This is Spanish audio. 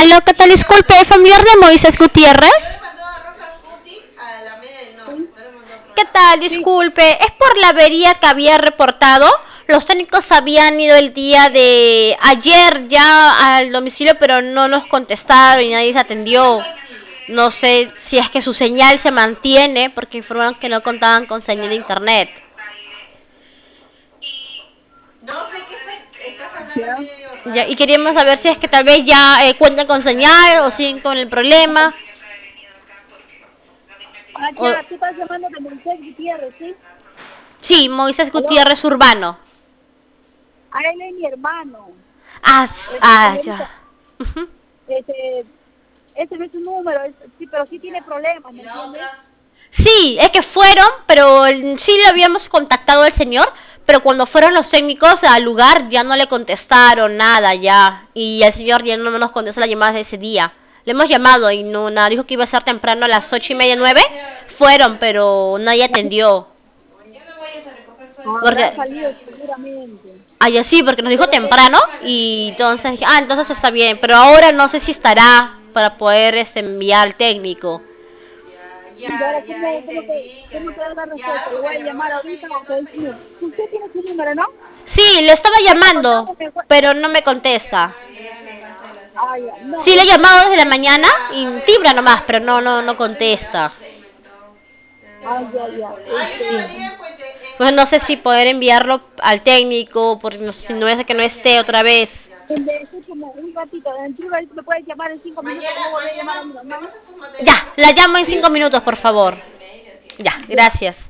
Aló, ¿qué tal? Disculpe, familiar de Moisés Gutiérrez. ¿Qué tal? Sí, Disculpe, es por la avería que había reportado. Los técnicos habían ido el día de ayer ya al domicilio, pero no nos contestaron y nadie se atendió. No sé si es que su señal se mantiene, porque informaron que no contaban con señal de internet. ya. Ya, y queríamos saber si es que tal vez ya cuentan con señal o siguen con el problema. Ah, O, ya, tú estás llamando de Moisés Gutiérrez, ¿sí? sí, Moisés Aló. Gutiérrez Urbano. A él es mi hermano. Ah, Señorita, ya. Ujú. ese, ese no es su número, sí, pero sí tiene problemas, ¿me entiendes? Sí, es que fueron, pero sí le habíamos contactado al señor, pero cuando fueron los técnicos al lugar ya no le contestaron nada ya. Y el señor ya no nos contestó las llamadas de ese día. Le hemos llamado y no nada, dijo que iba a ser temprano a las 8:30, 9. Fueron, pero nadie atendió. Habrá Porque, salido seguramente. ay, sí, porque nos dijo Pero, temprano y entonces dije, ah, entonces está bien, pero ahora no sé si estará para poder enviar al técnico. y ahora, cómo te da la respuesta? ¿Le voy a llamar ahorita o te dice, mire, usted tiene su número, ¿no? Sí, le estaba Ahí le llamando, contamos que fue. pero no me contesta. Ah, ya, no, Sí, le he llamado desde la mañana y vibra nomás, pero no contesta. ya. Sí. Pues no sé si poder enviarlo al técnico, por si no es que no esté otra vez. Escúchame, un ratito, dentro de un ratito me puedes llamar en 5 minutos que le voy a llamar a mi mamá. Ya, la llamo en 5 minutos, por favor. Ya, Ya. gracias.